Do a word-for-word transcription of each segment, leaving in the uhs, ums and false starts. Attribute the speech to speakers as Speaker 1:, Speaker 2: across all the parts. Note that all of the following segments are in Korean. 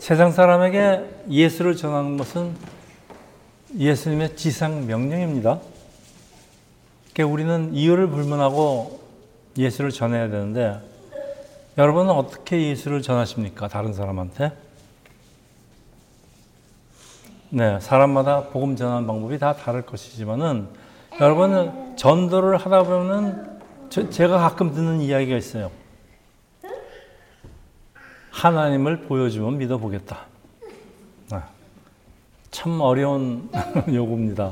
Speaker 1: 세상 사람에게 예수를 전하는 것은 예수님의 지상 명령입니다. 그러니까 우리는 이유를 불문하고 예수를 전해야 되는데, 여러분은 어떻게 예수를 전하십니까? 다른 사람한테? 네, 사람마다 복음 전하는 방법이 다 다를 것이지만은, 여러분은 전도를 하다 보면은 저, 제가 가끔 듣는 이야기가 있어요. 하나님을 보여주면 믿어보겠다. 네, 참 어려운 요구입니다.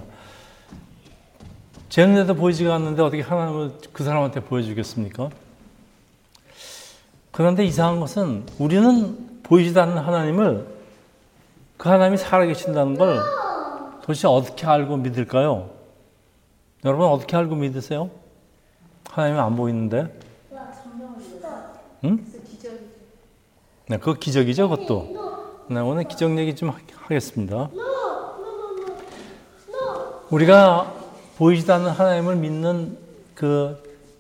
Speaker 1: 제 눈에도 보이지가 않는데 어떻게 하나님을 그 사람한테 보여주겠습니까? 그런데 이상한 것은 우리는 보이지도 않는 하나님을, 그 하나님이 살아계신다는 걸 도대체 어떻게 알고 믿을까요? 여러분 어떻게 알고 믿으세요? 하나님이 안 보이는데? 응? 네, 그거 기적이죠, 그것도. 네, 오늘 기적 얘기 좀 하겠습니다. 우리가 보이지도 않는 하나님을 믿는 그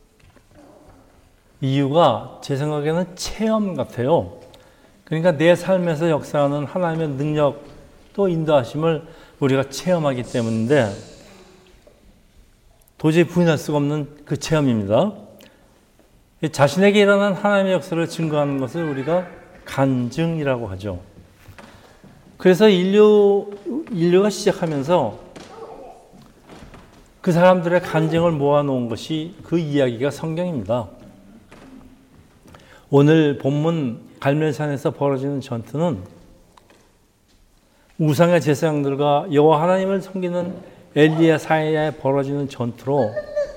Speaker 1: 이유가 제 생각에는 체험 같아요. 그러니까 내 삶에서 역사하는 하나님의 능력 또 인도하심을 우리가 체험하기 때문인데, 도저히 부인할 수가 없는 그 체험입니다. 자신에게 일어난 하나님의 역사를 증거하는 것을 우리가 간증이라고 하죠. 그래서 인류, 인류가 시작하면서 그 사람들의 간증을 모아놓은 것이 그 이야기가 성경입니다. 오늘 본문 갈멜산에서 벌어지는 전투는 우상의 제사장들과 여호와 하나님을 섬기는 엘리야 사이에 벌어지는 전투로,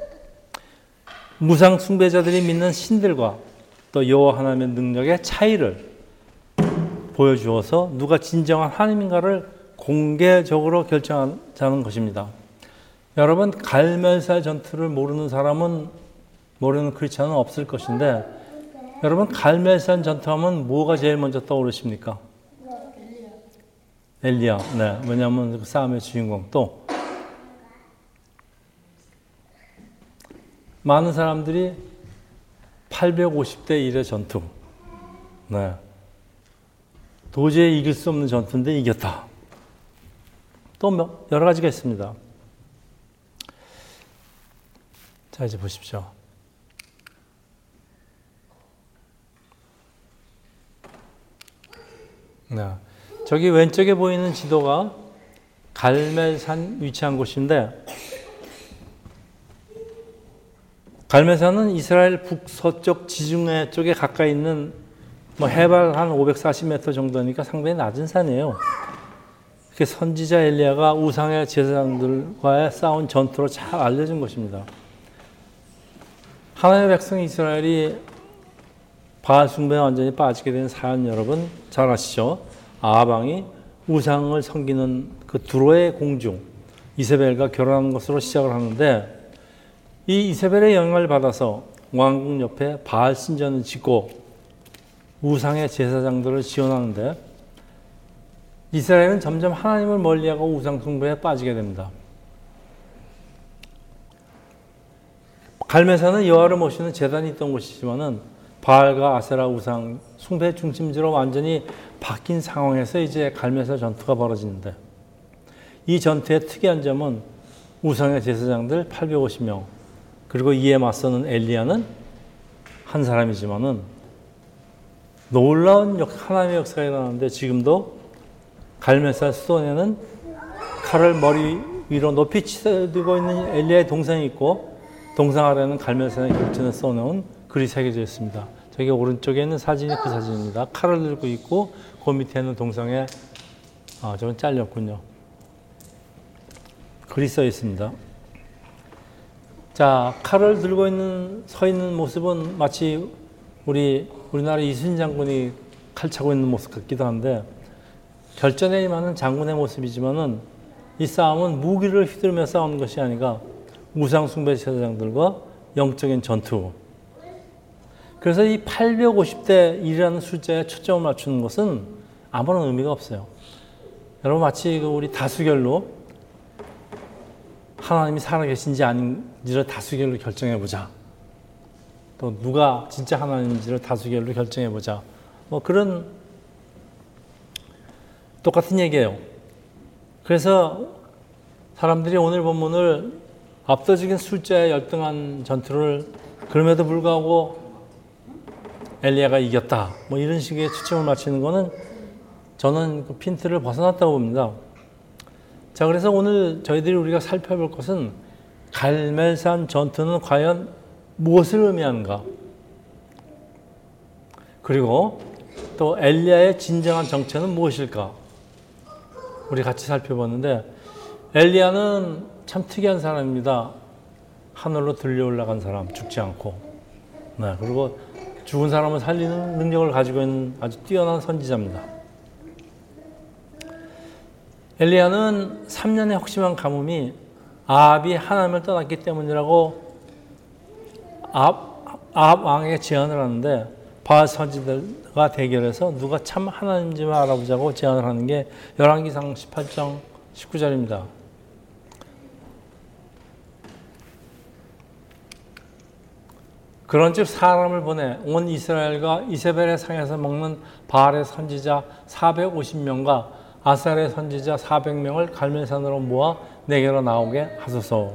Speaker 1: 무상 숭배자들이 믿는 신들과 또 여호와 하나님의 능력의 차이를 보여주어서 누가 진정한 하나님인가를 공개적으로 결정하자는 것입니다. 여러분, 갈멜살 전투를 모르는 사람은, 모르는 크리스찬은 없을 것인데, 여러분 갈멜산 전투하면 뭐가 제일 먼저 떠오르십니까? 엘리야. 네, 왜냐하면 그 싸움의 주인공. 또 많은 사람들이 팔백오십 대 일의 전투. 네, 도저히 이길 수 없는 전투인데 이겼다. 또 여러 가지가 있습니다. 자, 이제 보십시오. 네, 저기 왼쪽에 보이는 지도가 갈멜산 위치한 곳인데, 갈멜산은 이스라엘 북서쪽 지중해 쪽에 가까이 있는 뭐 해발 한 오백사십 미터 정도니까 상당히 낮은 산이에요. 그게 선지자 엘리야가 우상의 제사장들과의 싸운 전투로 잘 알려진 것입니다. 하나님의 백성 이스라엘이 바알 숭배에 완전히 빠지게 된 사연 여러분 잘 아시죠? 아합왕이 우상을 섬기는 그 두로의 공주 이세벨과 결혼한 것으로 시작을 하는데, 이 이세벨의 영향을 받아서 왕궁 옆에 바알 신전을 짓고 우상의 제사장들을 지원하는데, 이스라엘은 점점 하나님을 멀리하고 우상 숭배에 빠지게 됩니다. 갈멜산은 여호와를 모시는 제단이 있던 곳이지만은 바알과 아세라 우상 숭배 중심지로 완전히 바뀐 상황에서 이제 갈멜산 전투가 벌어지는데, 이 전투의 특이한 점은 우상의 제사장들 팔백오십 명, 그리고 이에 맞서는 엘리야는 한 사람이지만은 놀라운 하나님의 역사가 일어나는데, 지금도 갈멜산 수도에는 칼을 머리 위로 높이 치들고 있는 엘리야의 동상이 있고, 동상 아래는 갈멜산의 격전을 써놓은 글이 새겨져 있습니다. 저기 오른쪽에 있는 사진이 그 사진입니다. 칼을 들고 있고 그 밑에는 동상에, 아, 저건 잘렸군요. 글이 써 있습니다. 자, 칼을 들고 있는, 서 있는 모습은 마치 우리, 우리나라 이순신 장군이 칼 차고 있는 모습 같기도 한데, 결전에 임하는 장군의 모습이지만은 이 싸움은 무기를 휘두르며 싸우는 것이 아니라 우상 숭배 제사장들과 영적인 전투. 그래서 이 팔백오십 대 일이라는 숫자에 초점을 맞추는 것은 아무런 의미가 없어요. 여러분, 마치 우리 다수결로 하나님이 살아계신지 아닌지를 다수결로 결정해보자. 또 누가 진짜 하나님인지를 다수결로 결정해보자. 뭐 그런 똑같은 얘기예요. 그래서 사람들이 오늘 본문을 압도적인 숫자에 열등한 전투를 그럼에도 불구하고 엘리야가 이겼다, 뭐 이런 식의 추측을 맞추는 거는 저는 그 핀트를 벗어났다고 봅니다. 자, 그래서 오늘 저희들이 우리가 살펴볼 것은 갈멜산 전투는 과연 무엇을 의미하는가? 그리고 또 엘리야의 진정한 정체는 무엇일까? 우리 같이 살펴봤는데, 엘리야는 참 특이한 사람입니다. 하늘로 들려 올라간 사람, 죽지 않고. 네, 그리고 죽은 사람을 살리는 능력을 가지고 있는 아주 뛰어난 선지자입니다. 엘리야는 삼 년의 혹심한 가뭄이 아합이 하나님을 떠났기 때문이라고 아합, 아합 왕에게 제안을 하는데, 바알 선지자가 대결해서 누가 참 하나님인지만 알아보자고 제안을 하는 게 열왕기상 십팔 장 십구 절입니다. 그런즉 사람을 보내 온 이스라엘과 이세벨의 상에서 먹는 바알의 선지자 사백오십 명과 아살의 선지자 사백 명을 갈멜산으로 모아 내게로 나오게 하소서.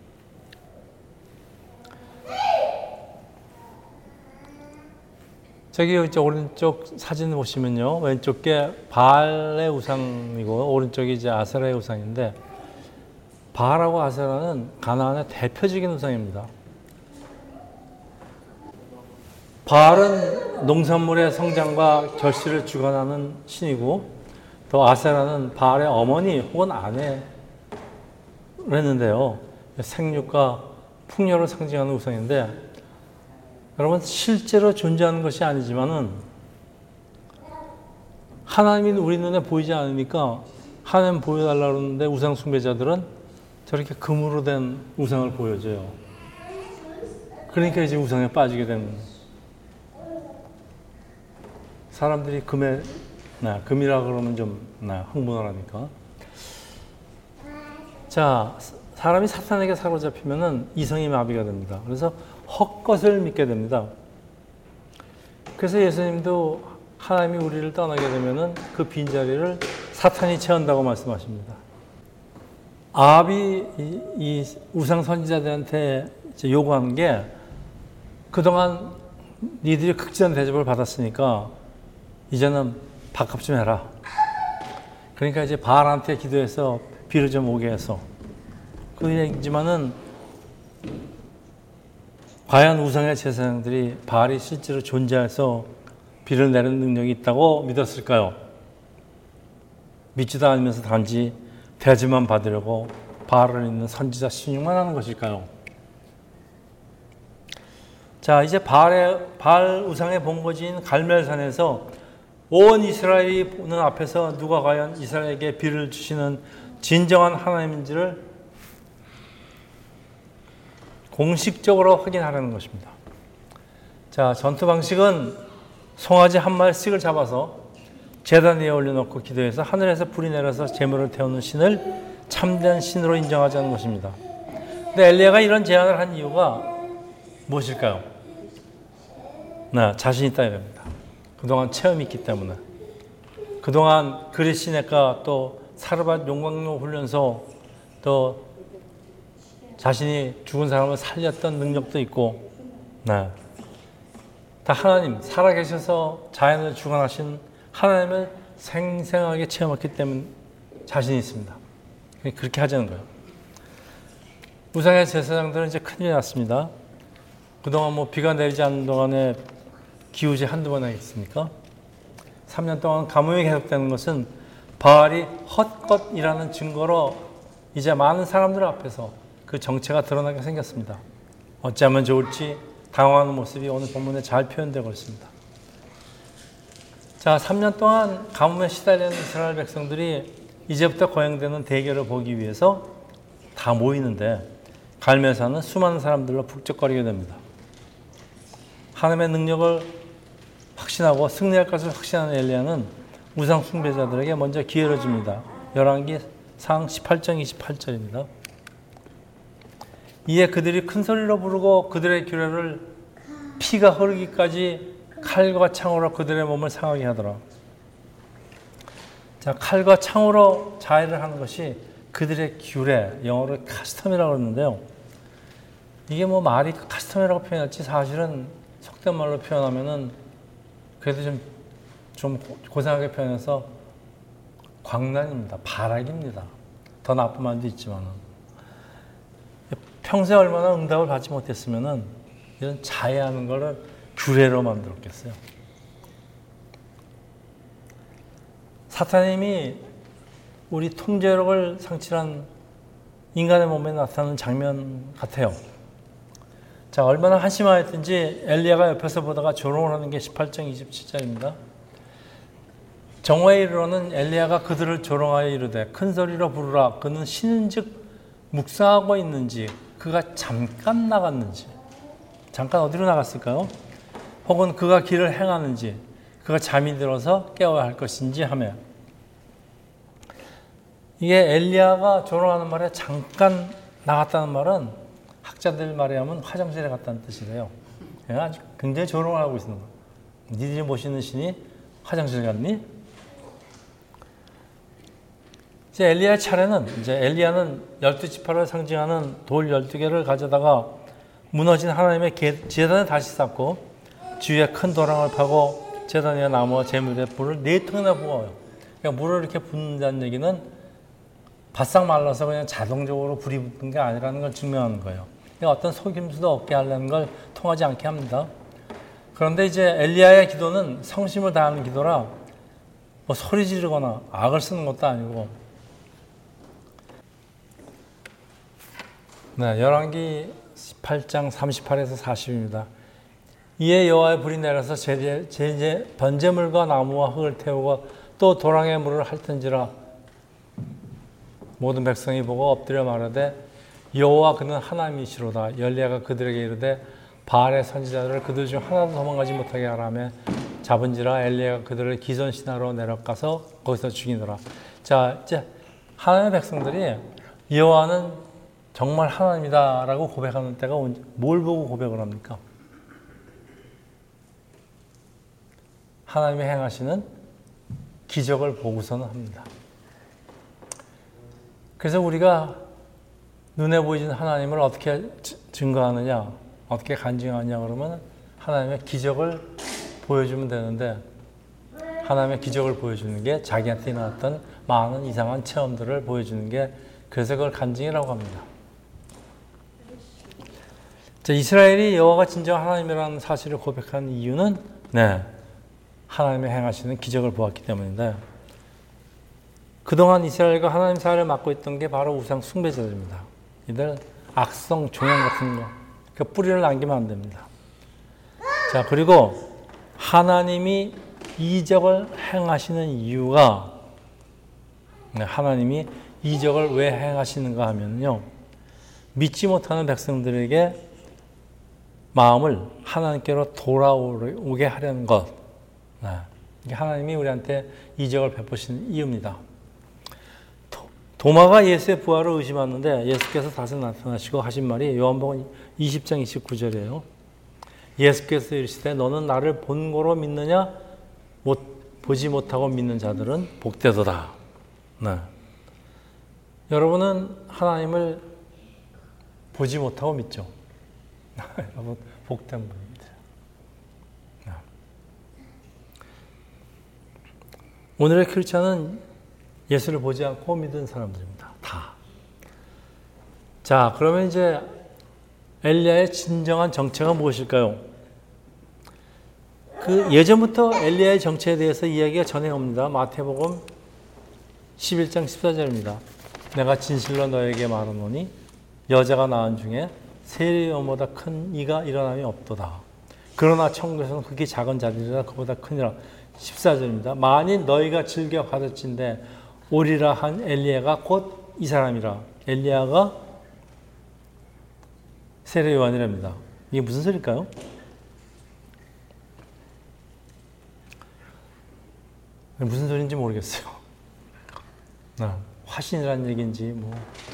Speaker 1: 저기 오른쪽 사진 보시면요, 왼쪽 게 바알의 우상이고 오른쪽이 이제 아세라의 우상인데, 바알하고 아세라는 가나안의 대표적인 우상입니다. 바알은 농산물의 성장과 결실을 주관하는 신이고, 또 아세라는 바알의 어머니 혹은 아내랬는데요, 생육과 풍요를 상징하는 우상인데, 여러분 실제로 존재하는 것이 아니지만은 하나님이 우리 눈에 보이지 않으니까 하나님 보여달라고 그러는데, 우상 숭배자들은 저렇게 금으로 된 우상을 보여줘요. 그러니까 이제 우상에 빠지게 되는, 사람들이 금에, 네, 금이라 그러면 좀 네, 흥분을 하니까. 자, 사람이 사탄에게 사로잡히면은 이성이 마비가 됩니다. 그래서 헛것을 믿게 됩니다. 그래서 예수님도 하나님이 우리를 떠나게 되면은 그 빈자리를 사탄이 채운다고 말씀하십니다. 아합이 이, 이 우상 선지자들한테 이제 요구한 게, 그동안 니들이 극진한 대접을 받았으니까 이제는 밥값 좀 해라. 그러니까 이제 바알한테 기도해서 비를 좀 오게 해서, 그 얘기지만은 과연 우상의 제사장들이 바알이 실제로 존재해서 비를 내리는 능력이 있다고 믿었을까요? 믿지도 않으면서 단지 대접만 받으려고 바알을 있는 선지자 신용만 하는 것일까요? 자, 이제 바알의, 바알 우상의 본거지인 갈멜산에서 온 이스라엘이 보는 앞에서 누가 과연 이스라엘에게 비를 주시는 진정한 하나님인지를 공식적으로 확인하려는 것입니다. 자, 전투 방식은 송아지 한 마리씩을 잡아서 제단 위에 올려놓고 기도해서 하늘에서 불이 내려서 재물을 태우는 신을 참된 신으로 인정하자는 것입니다. 근데 엘리야가 이런 제안을 한 이유가 무엇일까요? 네, 자신 있다 이겁니다. 그동안 체험이 있기 때문에. 그동안 그리시네가 또 사르밧 용광로 훈련소, 또 자신이 죽은 사람을 살렸던 능력도 있고, 네, 다 하나님, 살아계셔서 자연을 주관하신 하나님을 생생하게 체험했기 때문에 자신이 있습니다. 그렇게 하자는 거예요. 우상의 제사장들은 이제 큰일이 났습니다. 그동안 뭐 비가 내리지 않는 동안에 기우제 한두 번 하겠습니까? 삼 년 동안 가뭄이 계속되는 것은 바알이 헛것이라는 증거로 이제 많은 사람들 앞에서 그 정체가 드러나게 생겼습니다. 어찌하면 좋을지 당황하는 모습이 오늘 본문에 잘 표현되고 있습니다. 자, 삼 년 동안 가뭄에 시달리는 이스라엘 백성들이 이제부터 거행되는 대결을 보기 위해서 다 모이는데, 갈멜산은 수많은 사람들로 북적거리게 됩니다. 하나님의 능력을 확신하고 승리할 것을 확신하는 엘리야는 우상 숭배자들에게 먼저 기회를 줍니다. 열왕기상 십팔 장 이십팔 절입니다. 이에 그들이 큰 소리로 부르고 그들의 규례를 피가 흐르기까지 칼과 창으로 그들의 몸을 상하게 하더라. 자, 칼과 창으로 자해를 하는 것이 그들의 규례, 영어로 카스텀이라고 그러는데요. 이게 뭐 말이 카스텀이라고 표현할지 사실은 속된 말로 표현하면은 그래도 좀, 좀 고상하게 표현해서 광란입니다. 발악입니다. 더 나쁜 말도 있지만은. 평소에 얼마나 응답을 받지 못했으면은 이런 자해하는 거를 규례로 만들었겠어요. 사탄님이 우리 통제력을 상실한 인간의 몸에 나타나는 장면 같아요. 자, 얼마나 한심하였든지 엘리야가 옆에서 보다가 조롱을 하는 게 십팔 장 이십칠 절입니다. 정오에 이르러는 엘리야가 그들을 조롱하여 이르되 큰 소리로 부르라. 그는 쉬는즉 묵상하고 있는지, 그가 잠깐 나갔는지, 잠깐 어디로 나갔을까요? 혹은 그가 길을 행하는지, 그가 잠이 들어서 깨워야 할 것인지 하며, 이게 엘리야가 조롱하는 말에 잠깐 나갔다는 말은 학자들 말에 하면 화장실에 갔다는 뜻이래요. 아주 굉장히 조롱을 하고 있는 거예요. 니들이 모시는 신이 화장실 갔니? 이제 엘리야의 차례는, 이제 엘리야는 열두 지파를 상징하는 돌 열두 개를 가져다가 무너진 하나님의 제단을 다시 쌓고 주위에 큰 도랑을 파고 제단 위에 나무와 제물에 불을 네 통이나 부어요. 그러니까 물을 이렇게 붓는다는 얘기는 바싹 말라서 그냥 자동적으로 불이 붙는 게 아니라는 걸 증명하는 거예요. 그러니까 어떤 속임수도 없게 하려는 걸 통하지 않게 합니다. 그런데 이제 엘리야의 기도는 성심을 다하는 기도라 뭐 소리 지르거나 악을 쓰는 것도 아니고, 네, 열왕기 십팔 장 삼십팔에서 사십입니다. 이에 여호와의 불이 내려서 제재, 제재, 번제물과 나무와 흙을 태우고 또 도랑의 물을 핥은지라 모든 백성이 보고 엎드려 말하되 여호와 그는 하나님이시로다. 엘리야가 그들에게 이르되 바알의 선지자들을 그들 중 하나도 도망가지 못하게 하라며 잡은지라 엘리야가 그들을 기손 신하로 내려가서 거기서 죽이더라. 자, 이제 하나님의 백성들이 여호와는 정말 하나님이다라고 고백하는 때가 언제, 뭘 보고 고백을 합니까? 하나님이 행하시는 기적을 보고서는 합니다. 그래서 우리가 눈에 보이는 하나님을 어떻게 증거하느냐, 어떻게 간증하느냐 그러면 하나님의 기적을 보여주면 되는데, 하나님의 기적을 보여주는 게 자기한테 일어났던 많은 이상한 체험들을 보여주는 게, 그래서 그걸 간증이라고 합니다. 자, 이스라엘이 여호와가 진정 하나님이라는 사실을 고백한 이유는 네, 하나님이 행하시는 기적을 보았기 때문인데, 그동안 이스라엘과 하나님 사이를 맡고 있던 게 바로 우상 숭배자들입니다. 이들 악성 종양 같은 거, 그 뿌리를 남기면 안 됩니다. 자, 그리고 하나님이 이적을 행하시는 이유가, 네, 하나님이 이적을 왜 행하시는가 하면요, 믿지 못하는 백성들에게 마음을 하나님께로 돌아오게 하려는 것. 네. 이게 하나님이 우리한테 이적을 베푸시는 이유입니다. 도마가 예수의 부활을 의심하는데 예수께서 다시 나타나시고 하신 말이 요한복음 이십 장 이십구 절이에요. 예수께서 이르시되 너는 나를 본고로 믿느냐? 못, 보지 못하고 믿는 자들은 복되도다. 네. 여러분은 하나님을 보지 못하고 믿죠? 여러분 복된 분입니다. 오늘의 크리스찬은 예수를 보지 않고 믿은 사람들입니다. 다. 자, 그러면 이제 엘리야의 진정한 정체가 무엇일까요? 그 예전부터 엘리야의 정체에 대해서 이야기가 전해옵니다. 마태복음 십일 장 십사 절입니다. 내가 진실로 너에게 말하노니 여자가 낳은 중에 세례요한보다 큰 이가 일어남이 없도다. 그러나 천국에서는 극히 작은 자들이라 그보다 크니라. 십사 절입니다. 만일 너희가 즐겨 가르친데 오리라 한 엘리야가 곧 이 사람이라. 엘리야가 세례요한이랍니다. 이게 무슨 소리일까요? 무슨 소리인지 모르겠어요. 아, 화신이라는 얘기인지 뭐.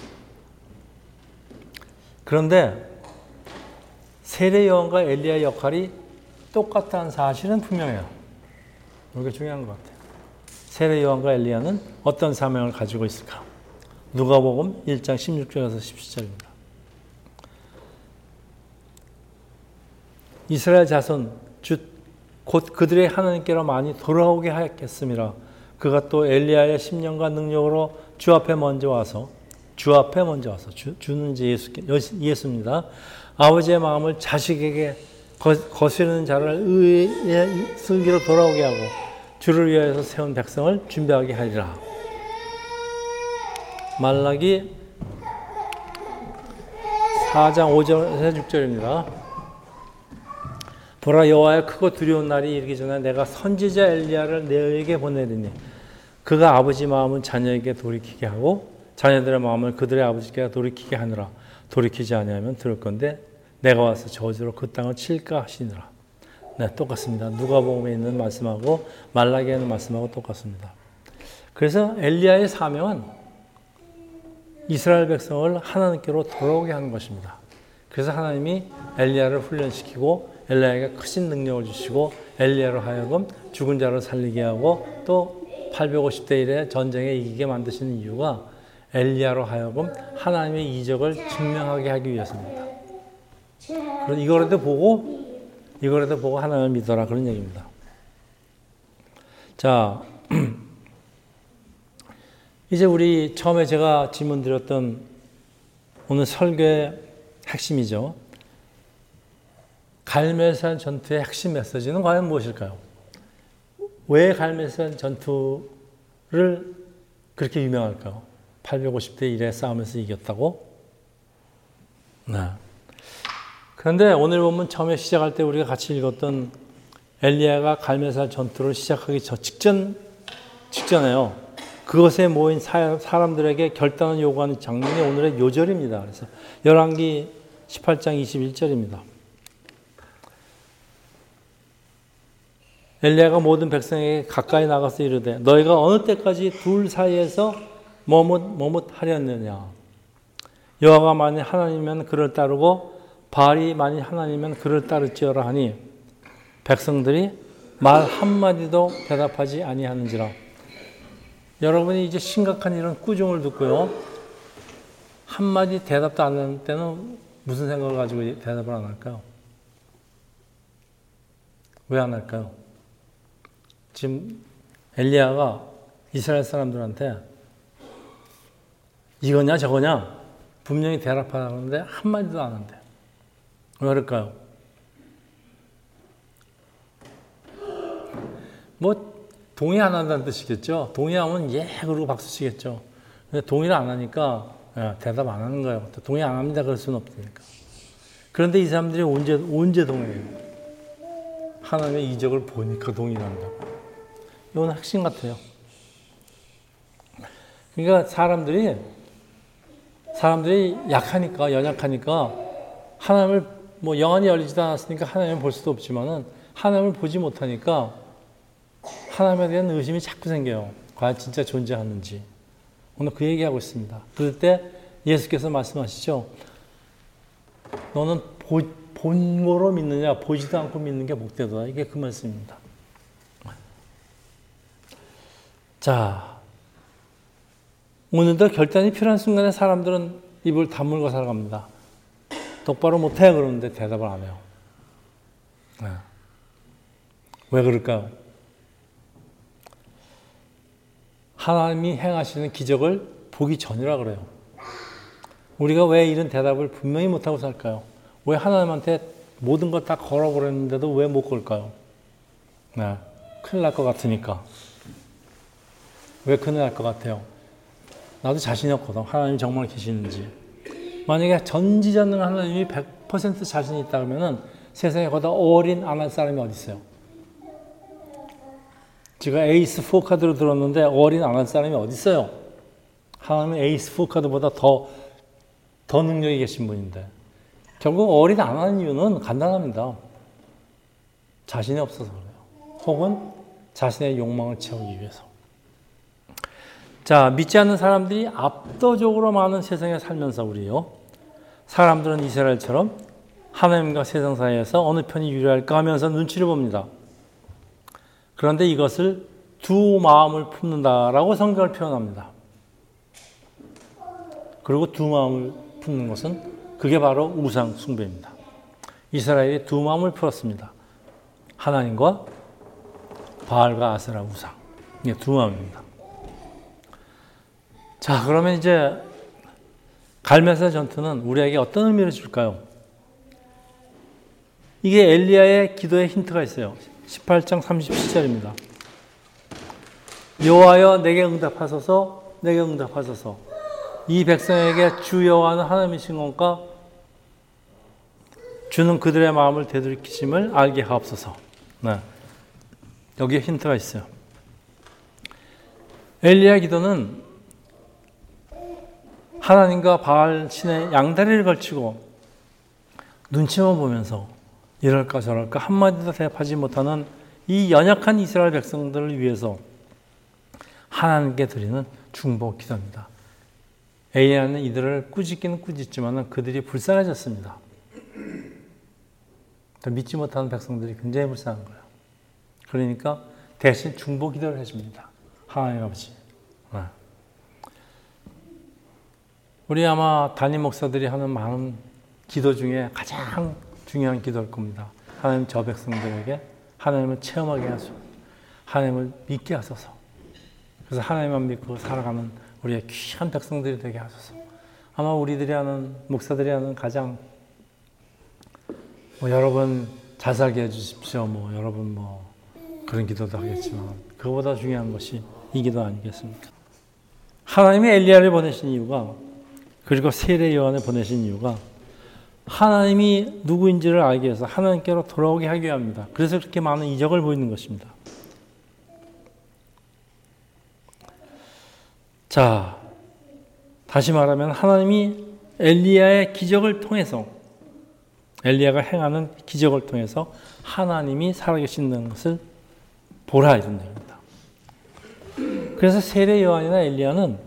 Speaker 1: 그런데 세례요한과 엘리야의 역할이 똑같다는 사실은 분명해요. 이게 중요한 것 같아요. 세례 요한과 엘리야는 어떤 사명을 가지고 있을까? 누가복음 일 장 십육 절에서 십칠 절입니다. 이스라엘 자손 주 곧 그들의 하나님께로 많이 돌아오게 하였겠습니다. 그가 또 엘리야의 십년간 능력으로 주 앞에 먼저 와서 주 앞에 먼저 와서 주, 주는 이제 예수, 예수입니다. 아버지의 마음을 자식에게 거, 거스르는 자를 의의 슬기로 돌아오게 하고 주를 위하여서 세운 백성을 준비하게 하리라. 말라기 사 장 오 절에서 육 절입니다. 보라, 여호와의 크고 두려운 날이 이르기 전에 내가 선지자 엘리야를 너에게 보내리니 그가 아버지 마음은 자녀에게 돌이키게 하고 자녀들의 마음을 그들의 아버지께 돌이키게 하느라. 돌이키지 아니하면 들을 건데 내가 와서 저주로 그 땅을 칠까 하시느라. 네, 똑같습니다. 누가복음에 있는 말씀하고 말라기에 있는 말씀하고 똑같습니다. 그래서 엘리야의 사명은 이스라엘 백성을 하나님께로 돌아오게 하는 것입니다. 그래서 하나님이 엘리야를 훈련시키고 엘리야에게 크신 능력을 주시고 엘리야로 하여금 죽은 자를 살리게 하고 또 팔백오십 대 일에 전쟁에 이기게 만드시는 이유가 엘리야로 하여금 하나님의 이적을 증명하게 하기 위해서입니다. 그래서 이거라도 보고 이거라도 보고 하나님을 믿어라, 그런 얘기입니다. 자, 이제 우리 처음에 제가 질문 드렸던 오늘 설교의 핵심이죠. 갈멜산 전투의 핵심 메시지는 과연 무엇일까요? 왜 갈멜산 전투를 그렇게 유명할까요? 팔백오십 대 일의 싸움에서 이겼다고? 네. 그런데 오늘 보면 처음에 시작할 때 우리가 같이 읽었던 엘리야가 갈멜산 전투를 시작하기 저 직전, 직전에요. 그것에 모인 사, 사람들에게 결단을 요구하는 장면이 오늘의 요절입니다. 그래서 열왕기 십팔 장 이십일 절입니다. 엘리야가 모든 백성에게 가까이 나가서 이르되 너희가 어느 때까지 둘 사이에서 머뭇 머뭇 하렸느냐. 여호와가 만일 하나님이면 그를 따르고 바알이 만일 하나님이면 그를 따를지어라 하니 백성들이 말 한마디도 대답하지 아니하는지라. 여러분이 이제 심각한 이런 꾸중을 듣고요, 한마디 대답도 안 하는 때는 무슨 생각을 가지고 대답을 안 할까요? 왜 안 할까요? 지금 엘리야가 이스라엘 사람들한테 이거냐 저거냐 분명히 대답하는데 한마디도 안 한대. 왜 그럴까요? 뭐 동의 안 한다는 뜻이겠죠. 동의하면 예 그러고 박수 치겠죠. 근데 동의를 안 하니까 야, 대답 안 하는 거예요. 동의 안 합니다 그럴 수는 없으니까. 그런데 이 사람들이 언제 언제 동의해요? 하나님의 이적을 보니까 동의를 한다고. 이건 핵심 같아요. 그러니까 사람들이 사람들이 약하니까, 연약하니까 하나님을 뭐 영안이 열리지도 않았으니까 하나님을 볼 수도 없지만은 하나님을 보지 못하니까 하나님에 대한 의심이 자꾸 생겨요. 과연 진짜 존재하는지. 오늘 그 얘기하고 있습니다. 그럴 때 예수께서 말씀하시죠. 너는 보, 본 거로 믿느냐, 보지도 않고 믿는 게 복되도다. 이게 그 말씀입니다. 자, 오늘도 결단이 필요한 순간에 사람들은 입을 다물고 살아갑니다. 똑바로 못해 그러는데 대답을 안 해요. 네. 왜 그럴까요? 하나님이 행하시는 기적을 보기 전이라 그래요. 우리가 왜 이런 대답을 분명히 못하고 살까요? 왜 하나님한테 모든 걸 다 걸어버렸는데도 왜 못 걸까요? 네. 큰일 날 것 같으니까. 왜 큰일 날 것 같아요? 나도 자신이 없거든. 하나님이 정말 계시는지. 만약에 전지전능한 하나님이 백 퍼센트 자신이 있다 그러면은 세상에 거다 어린 안 할 사람이 어디 있어요? 제가 에이스 사 카드로 들었는데 어린 안 할 사람이 어디 있어요? 하나님은 에이스 사 카드보다 더, 더 능력이 계신 분인데. 결국 어린 안 하는 이유는 간단합니다. 자신이 없어서 그래요. 혹은 자신의 욕망을 채우기 위해서. 자, 믿지 않는 사람들이 압도적으로 많은 세상에 살면서 우리요. 사람들은 이스라엘처럼 하나님과 세상 사이에서 어느 편이 유리할까 하면서 눈치를 봅니다. 그런데 이것을 두 마음을 품는다라고 성경을 표현합니다. 그리고 두 마음을 품는 것은 그게 바로 우상 숭배입니다. 이스라엘이 두 마음을 풀었습니다. 하나님과 바알과 아세라 우상. 이게 두 마음입니다. 자, 그러면 이제 갈멜산 전투는 우리에게 어떤 의미를 줄까요? 이게 엘리야의 기도에 힌트가 있어요. 십팔 장 삼십칠 절입니다. 여호와여 내게 응답하소서, 내게 응답하소서. 이 백성에게 주 여호와는 하나님이신 건가? 주는 그들의 마음을 되돌이키심을 알게 하옵소서. 네. 여기에 힌트가 있어요. 엘리야의 기도는 하나님과 바알 신의 양다리를 걸치고 눈치만 보면서 이럴까 저럴까 한마디도 대답하지 못하는 이 연약한 이스라엘 백성들을 위해서 하나님께 드리는 중보 기도입니다. 엘리야는 이들을 꾸짖기는 꾸짖지만 그들이 불쌍해졌습니다. 믿지 못하는 백성들이 굉장히 불쌍한 거예요. 그러니까 대신 중보 기도를 해줍니다. 하나님 아버지. 네. 우리 아마 담임 목사들이 하는 많은 기도 중에 가장 중요한 기도일 겁니다. 하나님 저 백성들에게 하나님을 체험하게 하소서. 하나님을 믿게 하소서. 그래서 하나님만 믿고 살아가는 우리의 귀한 백성들이 되게 하소서. 아마 우리들이 하는, 목사들이 하는 가장 뭐 여러분 잘 살게 해주십시오. 뭐 여러분 뭐 그런 기도도 하겠지만 그거보다 중요한 것이 이 기도 아니겠습니까? 하나님이 엘리야를 보내신 이유가, 그리고 세례 요한을 보내신 이유가 하나님이 누구인지를 알기 위해서 하나님께로 돌아오게 하기 위함입니다. 그래서 그렇게 많은 이적을 보이는 것입니다. 자, 다시 말하면 하나님이 엘리야의 기적을 통해서, 엘리야가 행하는 기적을 통해서 하나님이 살아계신다는 것을 보라 이런 얘기입니다. 그래서 세례 요한이나 엘리야는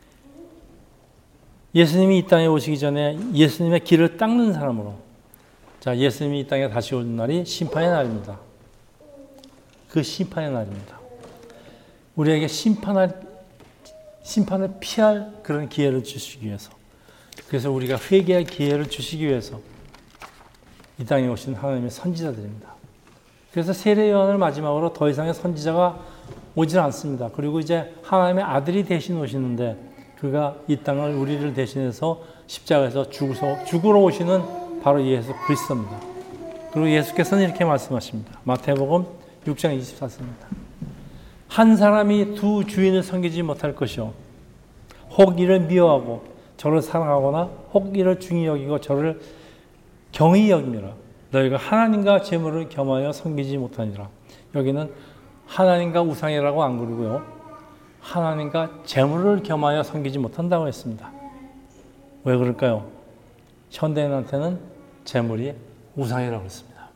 Speaker 1: 예수님이 이 땅에 오시기 전에 예수님의 길을 닦는 사람으로, 자, 예수님이 이 땅에 다시 오는 날이 심판의 날입니다. 그 심판의 날입니다. 우리에게 심판할, 심판을 피할 그런 기회를 주시기 위해서, 그래서 우리가 회개할 기회를 주시기 위해서 이 땅에 오신 하나님의 선지자들입니다. 그래서 세례 요한을 마지막으로 더 이상의 선지자가 오질 않습니다. 그리고 이제 하나님의 아들이 대신 오시는데 그가 이 땅을 우리를 대신해서 십자가에서 죽어서 죽으러 오시는 바로 예수 그리스도입니다. 그리고 예수께서는 이렇게 말씀하십니다. 마태복음 육 장 이십사 절입니다. 한 사람이 두 주인을 섬기지 못할 것이요 혹 이를 미워하고 저를 사랑하거나 혹 이를 중히 여기고 저를 경히 여김이라. 너희가 하나님과 재물을 겸하여 섬기지 못하니라. 여기는 하나님과 우상이라고 안 그러고요, 하나님과 재물을 겸하여 섬기지 못한다고 했습니다. 왜 그럴까요? 현대인한테는 재물이 우상이라고 했습니다.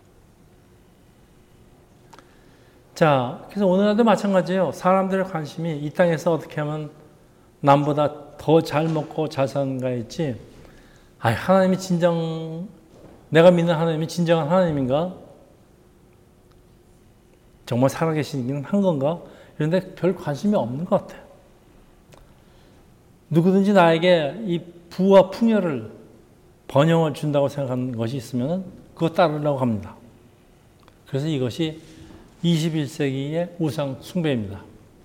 Speaker 1: 자, 그래서 오늘날도 마찬가지예요. 사람들의 관심이 이 땅에서 어떻게 하면 남보다 더 잘 먹고 잘 사는가 했지, 아, 하나님이 진정, 내가 믿는 하나님이 진정한 하나님인가? 정말 살아계시긴 한 건가? 그런데 별 관심이 없는 것 같아요. 누구든지 나에게 이 부와 풍요를, 번영을 준다고 생각하는 것이 있으면 그거 따르려고 합니다. 그래서 이것이 이십일 세기의 우상 숭배입니다.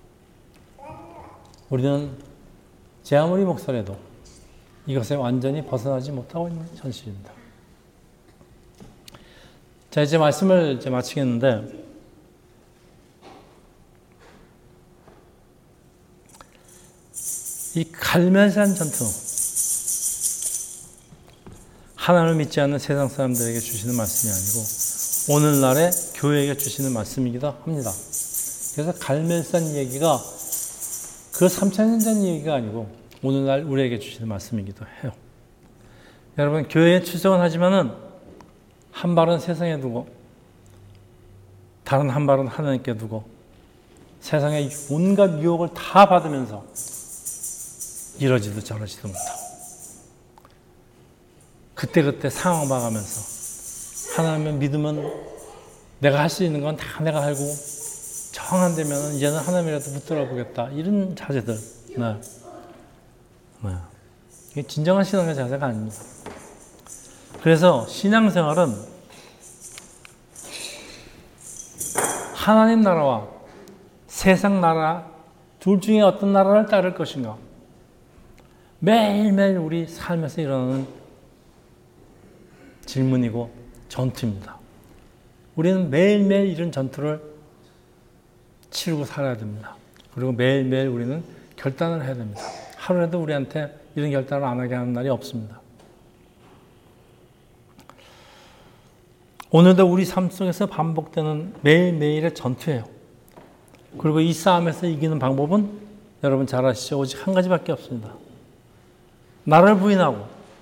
Speaker 1: 우리는 제 아무리 목소리도 이것에 완전히 벗어나지 못하고 있는 현실입니다. 자, 이제 말씀을 이제 마치겠는데, 이 갈멜산 전투, 하나님을 믿지 않는 세상 사람들에게 주시는 말씀이 아니고 오늘날의 교회에게 주시는 말씀이기도 합니다. 그래서 갈멜산 얘기가 그 삼천 년 전 얘기가 아니고 오늘날 우리에게 주시는 말씀이기도 해요. 여러분, 교회에 출석은 하지만은 한 발은 세상에 두고 다른 한 발은 하나님께 두고 세상의 온갖 유혹을 다 받으면서 이러지도 저러지도 못하고 그때그때 상황 봐가면서 하나님을 믿으면 내가 할 수 있는 건 다 내가 하고 저 정 안 되면 이제는 하나님이라도 붙들어 보겠다. 이런 자세들. 네. 네. 이게 진정한 신앙의 자세가 아닙니다. 그래서 신앙생활은 하나님 나라와 세상 나라 둘 중에 어떤 나라를 따를 것인가. 매일매일 우리 삶에서 일어나는 질문이고 전투입니다. 우리는 매일매일 이런 전투를 치르고 살아야 됩니다. 그리고 매일매일 우리는 결단을 해야 됩니다. 하루라도 우리한테 이런 결단을 안 하게 하는 날이 없습니다. 오늘도 우리 삶 속에서 반복되는 매일매일의 전투예요. 그리고 이 싸움에서 이기는 방법은 여러분 잘 아시죠? 오직 한 가지밖에 없습니다. 나를 부인하고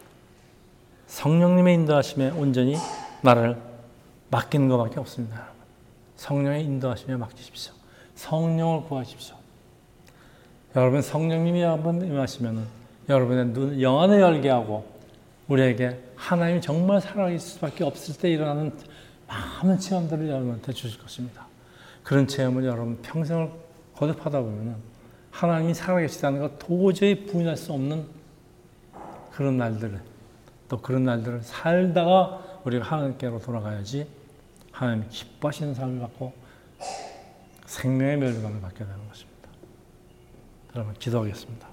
Speaker 1: 성령님의 인도하심에 온전히 나를 맡기는 것밖에 없습니다. 성령의 인도하심에 맡기십시오. 성령을 구하십시오. 여러분 성령님이 한번 임하시면 여러분의 눈, 영안을 열게 하고 우리에게 하나님이 정말 살아계실 수밖에 없을 때 일어나는 많은 체험들을 여러분한테 주실 것입니다. 그런 체험을 여러분 평생을 거듭하다 보면 하나님이 살아계시다는 것 도저히 부인할 수 없는 그런 날들을, 또 그런 날들을 살다가 우리가 하나님께로 돌아가야지 하나님이 기뻐하시는 삶을 받고 생명의 멸류관을 받게 되는 것입니다. 여러분 기도하겠습니다.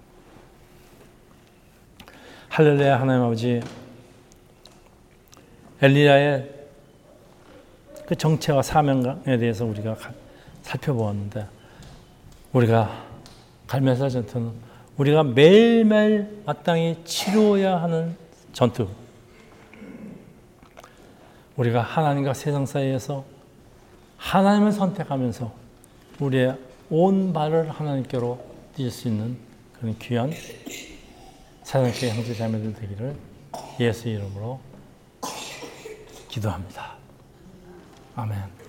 Speaker 1: 할렐루야. 하나님 아버지, 엘리야의 그 정체와 사명에 대해서 우리가 살펴보았는데, 우리가 갈멜사 전투는 우리가 매일매일 마땅히 치루어야 하는 전투. 우리가 하나님과 세상 사이에서 하나님을 선택하면서 우리의 온 발을 하나님께로 뛸 수 있는 그런 귀한 사랑의 형제 자매들 되기를 예수 이름으로 기도합니다. 아멘.